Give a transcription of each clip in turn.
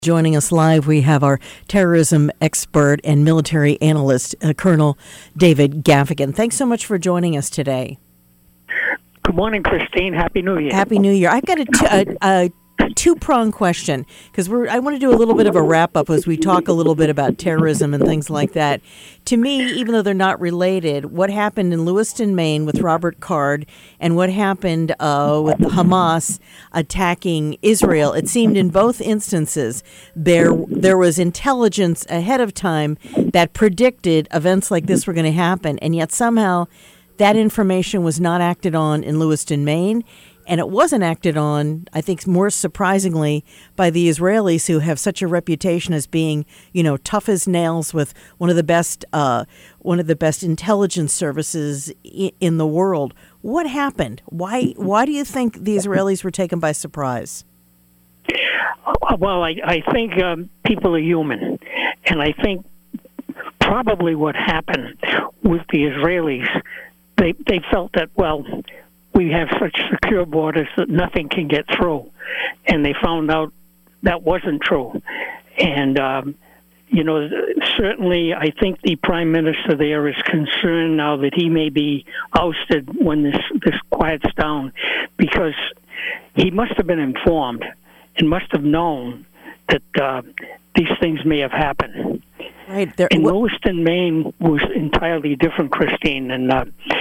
Joining us live, we have our terrorism expert and military analyst, Colonel David Gavigan. Thanks so much for joining us today. Good morning, Christine. Happy New Year. Happy New Year. I've got a two-pronged question because I want to do a little bit of a wrap-up as we talk a little bit about terrorism and things like that. To me, even though they're not related, what happened in Lewiston, Maine with Robert Card and what happened with Hamas attacking Israel, it seemed in both instances there was intelligence ahead of time that predicted events like this were going to happen, and yet somehow that information was not acted on in Lewiston, Maine. And it wasn't acted on, I think, more surprisingly, by the Israelis, who have such a reputation as being, tough as nails with one of the best intelligence services in the world. What happened? Why do you think the Israelis were taken by surprise? Well, I think people are human, and I think probably what happened with the Israelis, they felt that, we have such secure borders that nothing can get through. And they found out that wasn't true. And, certainly I think the Prime Minister there is concerned now that he may be ousted when this quiets down, because he must have been informed and must have known that these things may have happened. Right. In Lewiston, Maine was entirely different, Christine, and,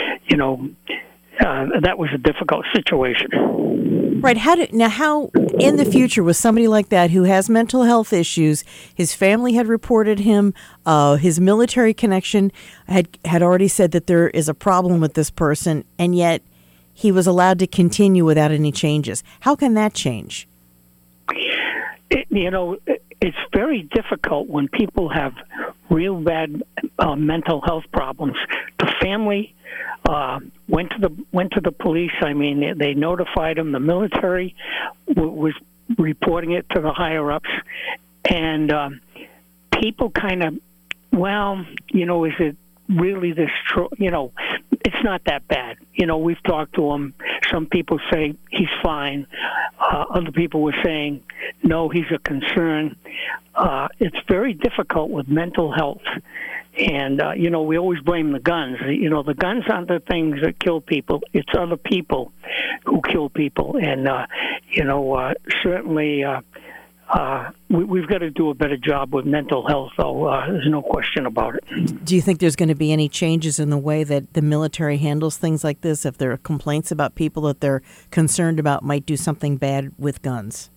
that was a difficult situation. Right. How in the future with somebody like that who has mental health issues, his family had reported him, his military connection had already said that there is a problem with this person, and yet he was allowed to continue without any changes. How can that change? It's very difficult when people have real bad mental health problems. The family went to the police. I mean, they notified them. The military was reporting it to the higher ups, and people kind of, is it really this true? It's not that bad. We've talked to him. Some people say he's fine. Other people were saying, no, he's a concern. It's very difficult with mental health. And, we always blame the guns. The guns aren't the things that kill people. It's other people who kill people. And, certainly we've got to do a better job with mental health, though. There's no question about it. Do you think there's going to be any changes in the way that the military handles things like this if there are complaints about people that they're concerned about might do something bad with guns?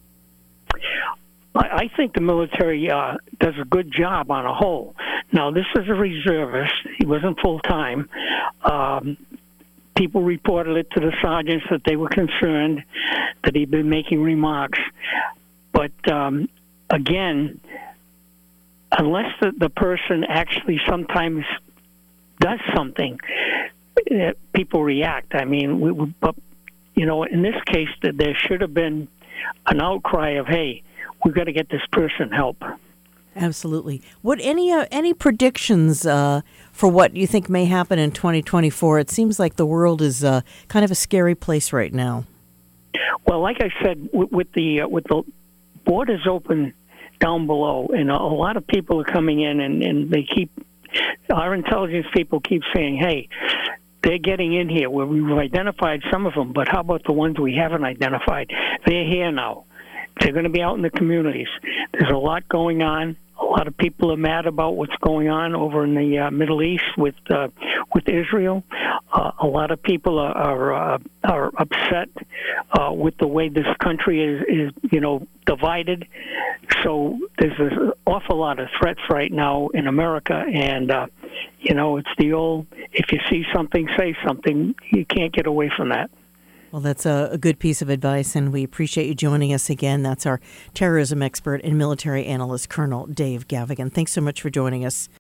I think the military does a good job on a whole. Now, this is a reservist. He wasn't full-time. People reported it to the sergeants that they were concerned that he'd been making remarks. But, again, unless the person actually sometimes does something, people react. I mean, in this case, there should have been an outcry of, hey, we've got to get this person help. Absolutely. What any predictions for what you think may happen in 2024? It seems like the world is kind of a scary place right now. Well, like I said, with the borders open down below, and a lot of people are coming in, and our intelligence people keep saying, hey, they're getting in here. We've identified some of them, but how about the ones we haven't identified? They're here now. They're going to be out in the communities. There's a lot going on. A lot of people are mad about what's going on over in the Middle East with Israel. A lot of people are upset with the way this country is divided. So there's an awful lot of threats right now in America, and it's the old, if you see something, say something. You can't get away from that. Well, that's a good piece of advice, and we appreciate you joining us again. That's our terrorism expert and military analyst, Colonel Dave Gavigan. Thanks so much for joining us.